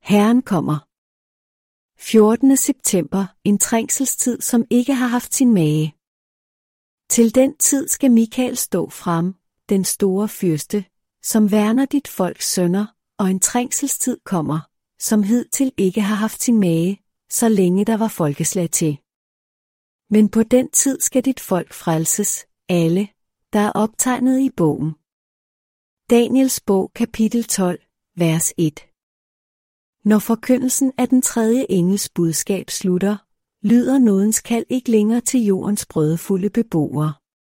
Herren kommer. 14. september, en trængselstid, som ikke har haft sin mage. Til den tid skal Mikael stå frem, den store fyrste, som værner dit folks sønner, og en trængselstid kommer, som hidtil ikke har haft sin mage, så længe der var folkeslag til. Men på den tid skal dit folk frelses, alle, der er optegnet i bogen. Daniels bog, kapitel 12, vers 1. Når forkyndelsen af den tredje engels budskab slutter, lyder nådens kald ikke længere til jordens brødefulde beboere.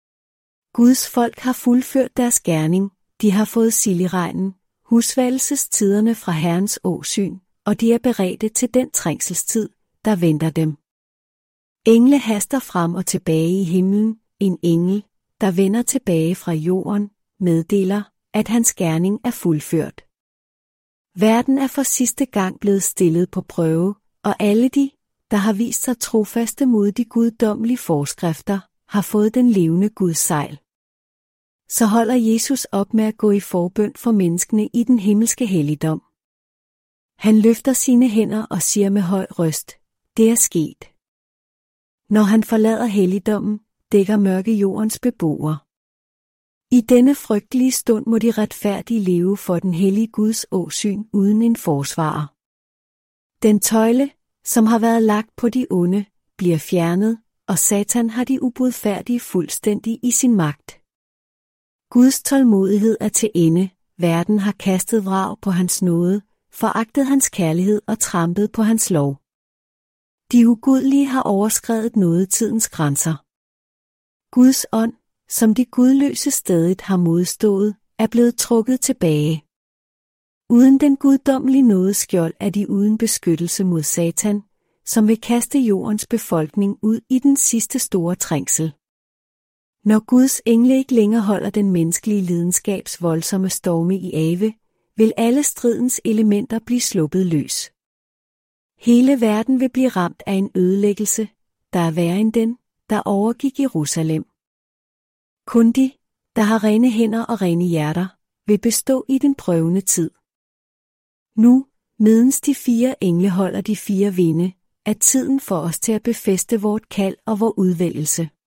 Guds folk har fuldført deres gerning, de har fået sild i regnen, husvalgelsestiderne fra Herrens åsyn, og de er beredte til den trængselstid, der venter dem. Engle haster frem og tilbage i himlen, en engel, der vender tilbage fra jorden, meddeler, at hans gerning er fuldført. Verden er for sidste gang blevet stillet på prøve, og alle de, der har vist sig trofaste mod de guddommelige forskrifter, har fået den levende Guds sejl. Så holder Jesus op med at gå i forbøn for menneskene i den himmelske helligdom. Han løfter sine hænder og siger med høj røst, det er sket. Når han forlader helligdommen, dækker mørke jordens beboere. I denne frygtelige stund må de retfærdige leve for den hellige Guds åsyn uden en forsvarer. Den tøjle, som har været lagt på de onde, bliver fjernet, og Satan har de ubodfærdige fuldstændig i sin magt. Guds tålmodighed er til ende, verden har kastet vrag på hans nåde, foragtet hans kærlighed og trampet på hans lov. De ugudelige har overskredet nådetidens grænser. Guds ånd, som de gudløse stadigt har modstået, er blevet trukket tilbage. Uden den guddommelige nådeskjold er de uden beskyttelse mod Satan, som vil kaste jordens befolkning ud i den sidste store trængsel. Når Guds engle ikke længere holder den menneskelige lidenskabs voldsomme storme i ave, vil alle stridens elementer blive sluppet løs. Hele verden vil blive ramt af en ødelæggelse, der er værre end den, der overgik Jerusalem. Kun de, der har rene hænder og rene hjerter, vil bestå i den prøvende tid. Nu, medens de 4 engle holder de 4 vinde, er tiden for os til at befæste vort kald og vor udvælgelse.